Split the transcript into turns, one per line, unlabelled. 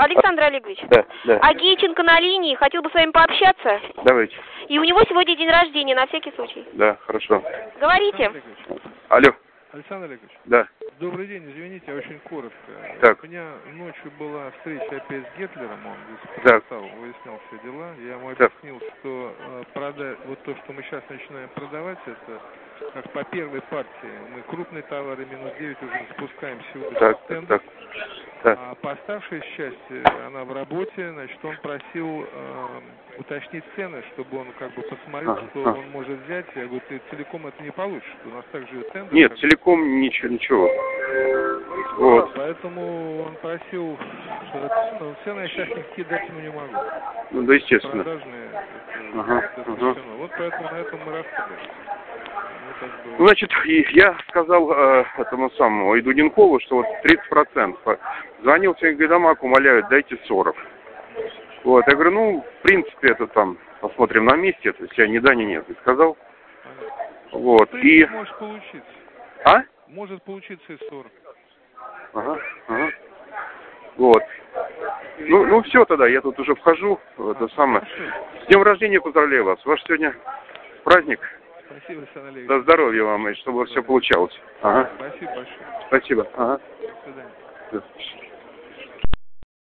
Александр Олегович.
Да, да.
Агейченко на линии, хотел бы с вами пообщаться.
Давайте.
И у него сегодня день рождения, на всякий случай.
Да, хорошо.
Говорите.
Алло.
Александр Олегович.
Да.
Добрый день, извините, очень коротко.
Так.
У меня ночью была встреча опять с Гетлером, он здесь
Так.
выяснял все дела. Я ему
Так.
объяснил, что вот то, что мы сейчас начинаем продавать, это как по первой партии. Мы крупные товары минус 9 уже запускаем сегодня
Так,
с тендер.
так, так.
А по оставшейся части она в работе, значит, он просил уточнить цены, чтобы он как бы посмотрел, что он может взять. Я говорю, ты целиком это не получишь, у нас также тендер.
Нет, целиком ничего. Вот.
Поэтому он просил, что цены я сейчас никакие дать ему не могу.
Ну да, естественно.
Продажные,
Ага.
Вот поэтому на этом мы расстались.
Значит, я сказал этому самому Идуденкову, что вот 30%. Звонил всем годомак, умоляют, дайте 40. Вот, я говорю, ну, в принципе, это там, посмотрим на месте, то есть я ни да, ни нет, и сказал. Вот, и...
Может получиться.
А?
Может получиться и 40.
Ага, ага. Вот. Ну все тогда, я тут уже вхожу, это самое. С днем рождения поздравляю вас. Ваш сегодня праздник.
Спасибо, Александр Олегович.
Да здоровья вам, и чтобы все получалось. Ага.
Спасибо большое.
Спасибо. Ага.
До свидания.
Да.